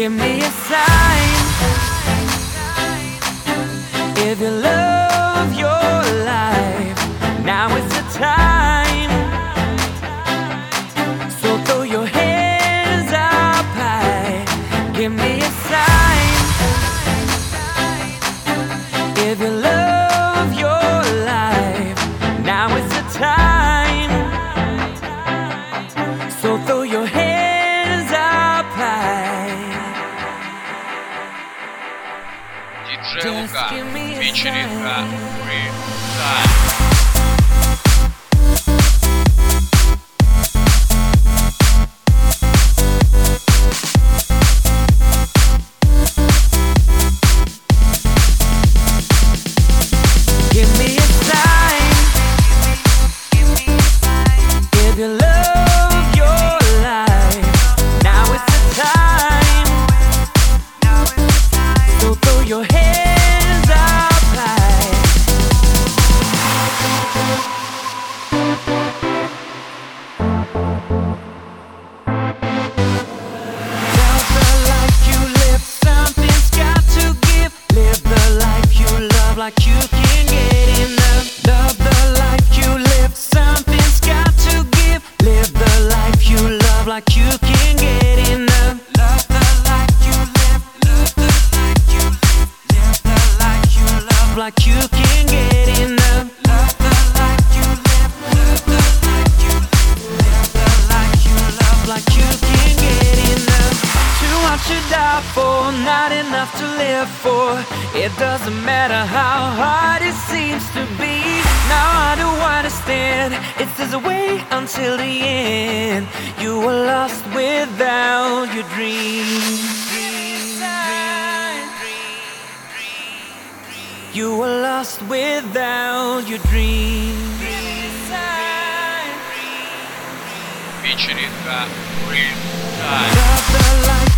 Give me a sign if you love your life. Now is the time. So throw your hands up high. Give me a sign if you love your life. Now is the time. So throw your hands up high. Диджей Лука, вечеринка Free. Give me a sign if you love your life. Now is the time. So throw your hands up high. Love the life you live. Something's got to give. Live the life you love like you can get enough. Love the life you live. Something's got to give. Live the life you love like you can get enough. Love the life you live. Love the life you live. Live the life you love like you can get enough. Love the life you live. Love the life you live. Live the life you love like you can get enough. Too much to die for, not enough to live for. It doesn't matter how hard it seems to be. Now I do understand. It's just a way until the end. You were lost without your dream. You were lost without your dream. Вечеринка Free. Love the life